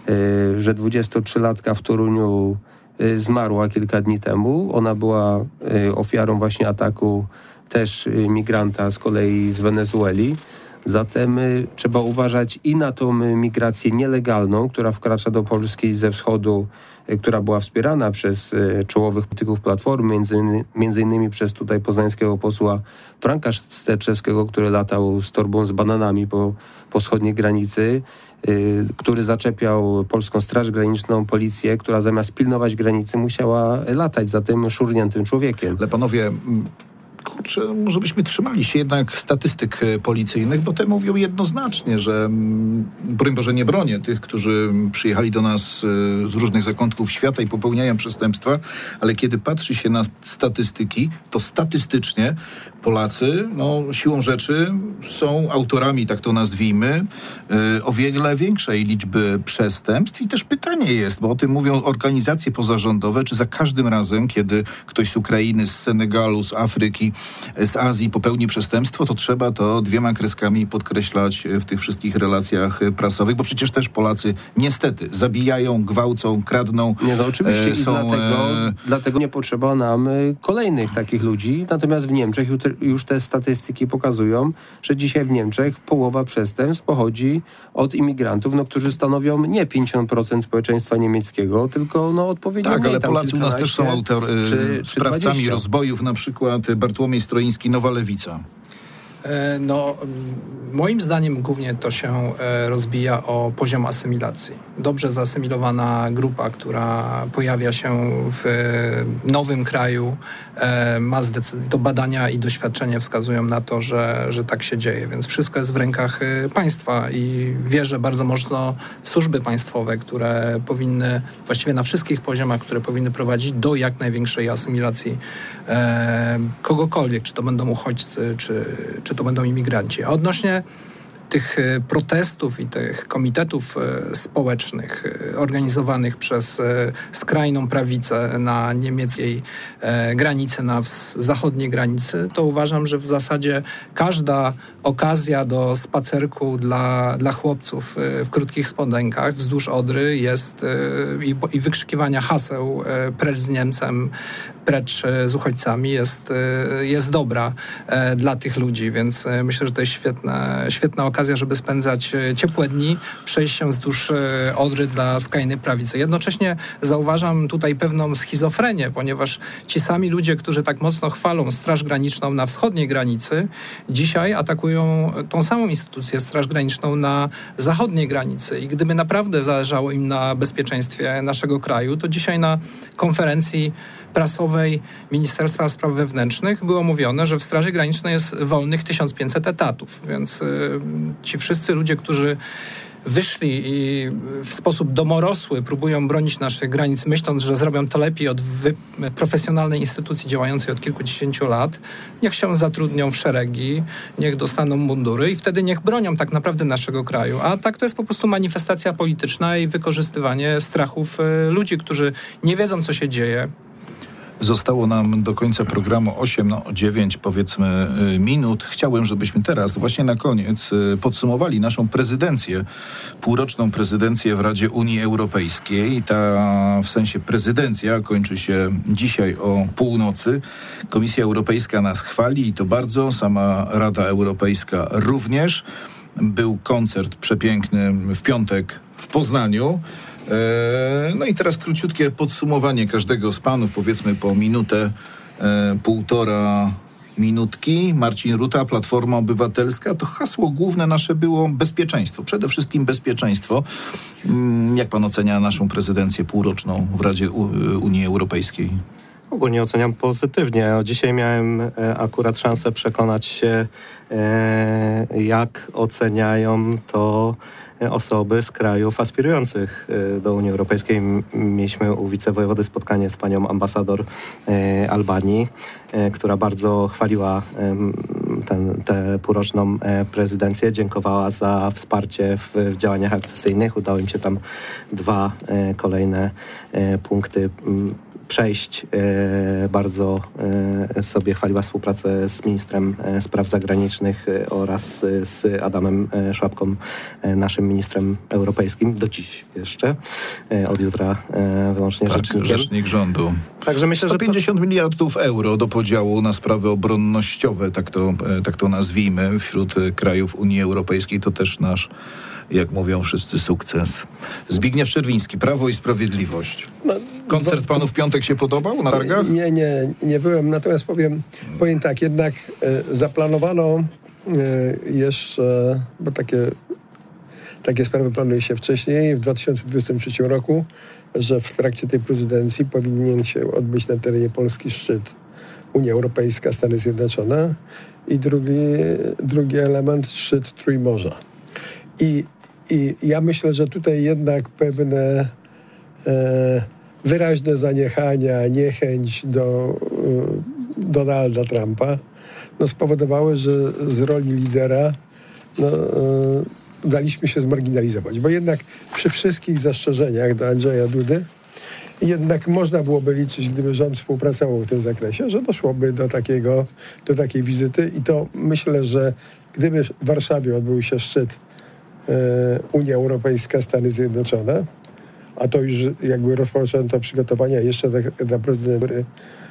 że dwudziestotrzylatka w Toruniu zmarła kilka dni temu. Ona była ofiarą właśnie ataku też migranta z kolei z Wenezueli. Zatem y, trzeba uważać i na tą y, migrację nielegalną, która wkracza do Polski ze wschodu, y, która była wspierana przez y, czołowych polityków Platformy, między, między innymi przez tutaj poznańskiego posła Franka Sterczewskiego, który latał z torbą z bananami po, po wschodniej granicy, y, który zaczepiał Polską Straż Graniczną, policję, która zamiast pilnować granicy musiała latać za tym szurniętym człowiekiem. Ale panowie... Kurczę, może byśmy trzymali się jednak statystyk policyjnych, bo te mówią jednoznacznie, że broń Boże nie bronię tych, którzy przyjechali do nas z różnych zakątków świata i popełniają przestępstwa, ale kiedy patrzy się na statystyki, to statystycznie Polacy, no siłą rzeczy są autorami, tak to nazwijmy, o wiele większej liczby przestępstw i też pytanie jest, bo o tym mówią organizacje pozarządowe, czy za każdym razem, kiedy ktoś z Ukrainy, z Senegalu, z Afryki, z Azji popełni przestępstwo, to trzeba to dwiema kreskami podkreślać w tych wszystkich relacjach prasowych, bo przecież też Polacy niestety zabijają, gwałcą, kradną. Nie, no oczywiście e, i są, dlatego, e... dlatego nie potrzeba nam kolejnych takich ludzi. Natomiast w Niemczech już te statystyki pokazują, że dzisiaj w Niemczech połowa przestępstw pochodzi od imigrantów, no, którzy stanowią nie pięćdziesiąt procent społeczeństwa niemieckiego, tylko no, odpowiednio tak, mniej, ale Polacy u nas też są autor, czy, sprawcami czy rozbojów, na przykład Bartłomiej Stroiński, Nowa Lewica. No, moim zdaniem głównie to się rozbija o poziom asymilacji. Dobrze zasymilowana grupa, która pojawia się w nowym kraju, ma zdecyd- do badania i doświadczenie wskazują na to, że, że tak się dzieje. Więc wszystko jest w rękach państwa i wierzę bardzo mocno w służby państwowe, które powinny, właściwie na wszystkich poziomach, które powinny prowadzić do jak największej asymilacji e, kogokolwiek, czy to będą uchodźcy, czy, czy to będą imigranci. A odnośnie tych protestów i tych komitetów społecznych organizowanych przez skrajną prawicę na niemieckiej granicy, na zachodniej granicy, to uważam, że w zasadzie każda okazja do spacerku dla, dla chłopców w krótkich spodenkach wzdłuż Odry jest i, i wykrzykiwania haseł precz z Niemcem, precz z uchodźcami jest, jest dobra dla tych ludzi, więc myślę, że to jest świetna, świetna okazja, żeby spędzać ciepłe dni, przejść się wzdłuż Odry dla skrajnej prawicy. Jednocześnie zauważam tutaj pewną schizofrenię, ponieważ ci sami ludzie, którzy tak mocno chwalą Straż Graniczną na wschodniej granicy, dzisiaj atakują tą samą instytucję, Straż Graniczną na zachodniej granicy. I gdyby naprawdę zależało im na bezpieczeństwie naszego kraju, to dzisiaj na konferencji prasowej Ministerstwa Spraw Wewnętrznych było mówione, że w Straży Granicznej jest wolnych tysiąc pięćset etatów, więc y, ci wszyscy ludzie, którzy wyszli i w sposób domorosły próbują bronić naszych granic, myśląc, że zrobią to lepiej od wy- profesjonalnej instytucji działającej od kilkudziesięciu lat, niech się zatrudnią w szeregi, niech dostaną mundury i wtedy niech bronią tak naprawdę naszego kraju. A tak to jest po prostu manifestacja polityczna i wykorzystywanie strachów y, ludzi, którzy nie wiedzą, co się dzieje. Zostało nam do końca programu osiem, no dziewięć powiedzmy minut. Chciałem, żebyśmy teraz właśnie na koniec podsumowali naszą prezydencję, półroczną prezydencję w Radzie Unii Europejskiej. Ta w sensie prezydencja kończy się dzisiaj o północy. Komisja Europejska nas chwali i to bardzo, sama Rada Europejska również. Był koncert przepiękny w piątek w Poznaniu. No i teraz króciutkie podsumowanie każdego z panów, powiedzmy po minutę, e, półtora minutki. Marcin Ruta, Platforma Obywatelska. To hasło główne nasze było bezpieczeństwo. Przede wszystkim bezpieczeństwo. Jak pan ocenia naszą prezydencję półroczną w Radzie U- Unii Europejskiej? Ogólnie oceniam pozytywnie. Dzisiaj miałem akurat szansę przekonać się, jak oceniają to osoby z krajów aspirujących do Unii Europejskiej. Mieliśmy u wicewojewody spotkanie z panią ambasador Albanii, która bardzo chwaliła ten, tę półroczną prezydencję. Dziękowała za wsparcie w, w działaniach akcesyjnych. Udało im się tam dwa kolejne punkty przejść. Bardzo sobie chwaliła współpracę z ministrem spraw zagranicznych oraz z Adamem Szłapką, naszym ministrem europejskim, do dziś jeszcze, od jutra wyłącznie tak, rzecznikiem. rzecznik rządu. Także myślę, sto pięćdziesiąt że to... miliardów euro do podziału na sprawy obronnościowe, tak to, tak to nazwijmy, wśród krajów Unii Europejskiej, to też nasz, jak mówią wszyscy, sukces. Zbigniew Czerwiński, Prawo i Sprawiedliwość. No, Koncert panu w piątek się podobał na targach? Nie, nie, nie byłem. Natomiast powiem, powiem tak, jednak e, zaplanowano e, jeszcze, bo takie, takie sprawy planuje się wcześniej, w dwa tysiące dwudziestym trzecim roku, że w trakcie tej prezydencji powinien się odbyć na terenie Polski szczyt Unia Europejska, Stany Zjednoczone i drugi, drugi element, szczyt Trójmorza. I, I ja myślę, że tutaj jednak pewne e, wyraźne zaniechania, niechęć do e, Donalda Trumpa no, spowodowały, że z roli lidera no, e, daliśmy się zmarginalizować. Bo jednak przy wszystkich zastrzeżeniach do Andrzeja Dudy jednak można byłoby liczyć, gdyby rząd współpracował w tym zakresie, że doszłoby do takiego, do takiej wizyty i to myślę, że gdyby w Warszawie odbył się szczyt Unia Europejska, Stany Zjednoczone, a to już jakby rozpoczęto przygotowania jeszcze dla prezydentury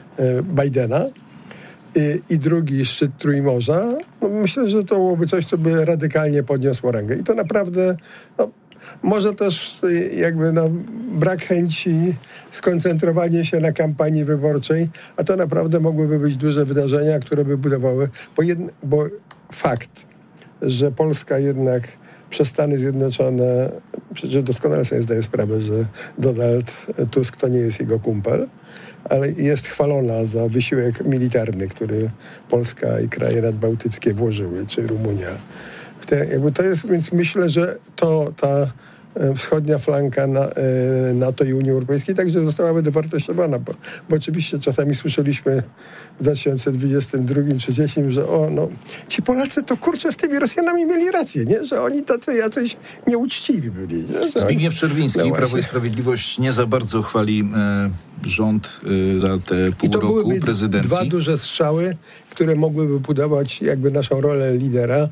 Bidena i, i drugi szczyt Trójmorza, no myślę, że to byłoby coś, co by radykalnie podniosło rangę. I to naprawdę, no, może też jakby no, brak chęci skoncentrowania się na kampanii wyborczej, a to naprawdę mogłyby być duże wydarzenia, które by budowały, bo, jedne, bo fakt, że Polska jednak przez Stany Zjednoczone, przecież doskonale sobie zdaję sprawę, że Donald Tusk to nie jest jego kumpel, ale jest chwalona za wysiłek militarny, który Polska i kraje nadbałtyckie włożyły, czy Rumunia. Te, jakby to jest, więc myślę, że to ta wschodnia flanka na, NATO i Unii Europejskiej także zostałaby dowartościowana, bo, bo oczywiście czasami słyszeliśmy w dwa tysiące dwudziestym drugim czy dwa tysiące trzydziestym, że o, no, ci Polacy to kurczę z tymi Rosjanami mieli rację, nie? Że oni tacy jacyś nieuczciwi byli. Nie? Że Zbigniew Czerwiński, no Prawo i Sprawiedliwość nie za bardzo chwali e, rząd e, za te pół I to roku byłyby prezydencji. Dwa duże strzały, które mogłyby budować jakby naszą rolę lidera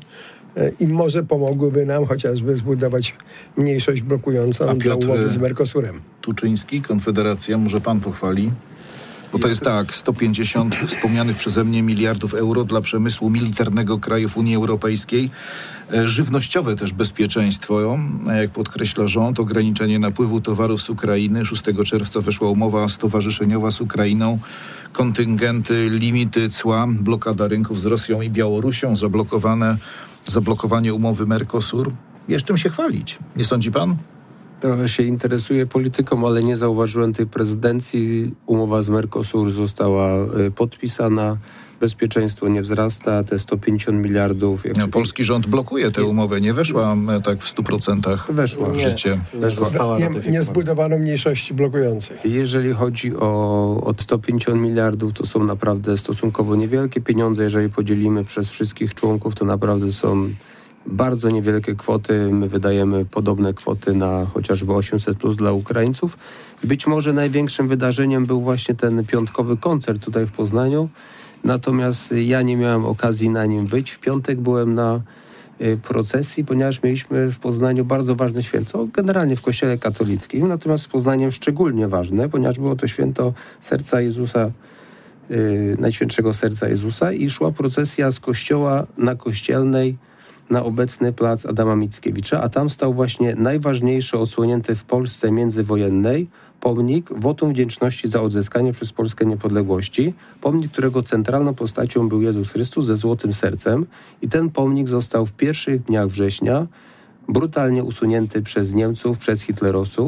i może pomogłyby nam chociażby zbudować mniejszość blokującą dla umowy z Mercosurem. Tuczyński, Konfederacja, może pan pochwali? Bo to jest tak, sto pięćdziesiąt wspomnianych przeze mnie miliardów euro dla przemysłu militarnego krajów Unii Europejskiej. Żywnościowe też bezpieczeństwo, jak podkreśla rząd, ograniczenie napływu towarów z Ukrainy. szóstego czerwca weszła umowa stowarzyszeniowa z Ukrainą. Kontyngenty, limity, cła, blokada rynków z Rosją i Białorusią, zablokowane, zablokowanie umowy Mercosur. Jest czym się chwalić, nie sądzi pan? Trochę się interesuję polityką, ale nie zauważyłem tej prezydencji. Umowa z Mercosur została podpisana. Bezpieczeństwo nie wzrasta, te sto pięćdziesiąt miliardów. Jak... No, polski rząd blokuje tę umowę. Nie weszła tak w stu procentach Weszła w życie. Nie, nie, została nie, nie zbudowano mniejszości blokujących. Jeżeli chodzi o, o sto pięćdziesiąt miliardów, to są naprawdę stosunkowo niewielkie pieniądze. Jeżeli podzielimy przez wszystkich członków, to naprawdę są bardzo niewielkie kwoty. My wydajemy podobne kwoty na chociażby osiemset plus dla Ukraińców. Być może największym wydarzeniem był właśnie ten piątkowy koncert tutaj w Poznaniu. Natomiast ja nie miałem okazji na nim być. W piątek byłem na y, procesji, ponieważ mieliśmy w Poznaniu bardzo ważne święto, generalnie w Kościele katolickim, natomiast z Poznaniem szczególnie ważne, ponieważ było to święto Serca Jezusa, y, Najświętszego Serca Jezusa i szła procesja z kościoła na Kościelnej na obecny plac Adama Mickiewicza, a tam stał właśnie najważniejszy odsłonięty w Polsce międzywojennej pomnik wotum wdzięczności za odzyskanie przez Polskę niepodległości. Pomnik, którego centralną postacią był Jezus Chrystus ze złotym sercem i ten pomnik został w pierwszych dniach września brutalnie usunięty przez Niemców, przez hitlerowców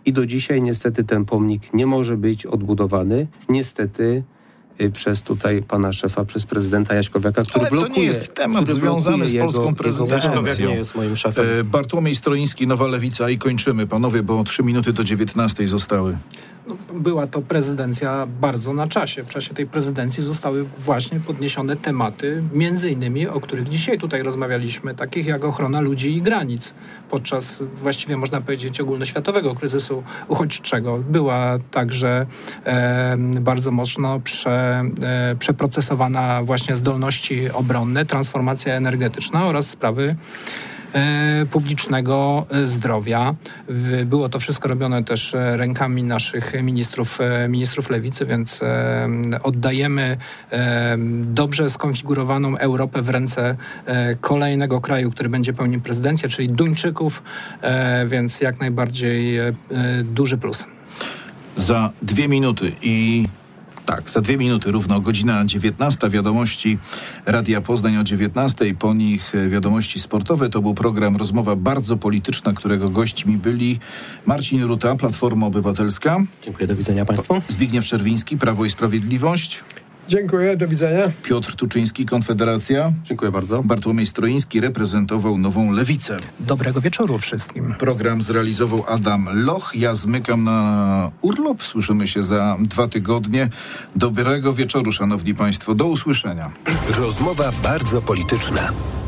i do dzisiaj niestety ten pomnik nie może być odbudowany. Niestety przez tutaj pana szefa, przez prezydenta Jaśkowiaka, który Ale to blokuje... nie jest temat który związany z jego- polską jego prezydentacją. prezydentacją. Nie jest moim szefem. E, Bartłomiej Stroiński, Nowa Lewica i kończymy, panowie, bo trzy minuty do dziewiętnastej zostały. No, była to prezydencja bardzo na czasie. W czasie tej prezydencji zostały właśnie podniesione tematy, między innymi, o których dzisiaj tutaj rozmawialiśmy, takich jak ochrona ludzi i granic. Podczas właściwie można powiedzieć ogólnoświatowego kryzysu uchodźczego była także e, bardzo mocno prze, e, przeprocesowana właśnie zdolności obronne, transformacja energetyczna oraz sprawy publicznego zdrowia. Było to wszystko robione też rękami naszych ministrów, ministrów lewicy, więc oddajemy dobrze skonfigurowaną Europę w ręce kolejnego kraju, który będzie pełnił prezydencję, czyli Duńczyków, więc jak najbardziej duży plus. Za dwie minuty i... Tak, za dwie minuty równo godzina dziewiętnasta. Wiadomości Radia Poznań o dziewiętnastej. Po nich wiadomości sportowe. To był program Rozmowa bardzo polityczna, którego gośćmi byli Marcin Ruta, Platforma Obywatelska. Dziękuję, do widzenia państwu. Zbigniew Czerwiński, Prawo i Sprawiedliwość. Dziękuję, do widzenia. Piotr Tuczyński, Konfederacja. Dziękuję bardzo. Bartłomiej Stroiński reprezentował Nową Lewicę. Dobrego wieczoru wszystkim. Program zrealizował Adam Loch. Ja zmykam na urlop. Słyszymy się za dwa tygodnie. Dobrego wieczoru, szanowni państwo. Do usłyszenia. Rozmowa bardzo polityczna.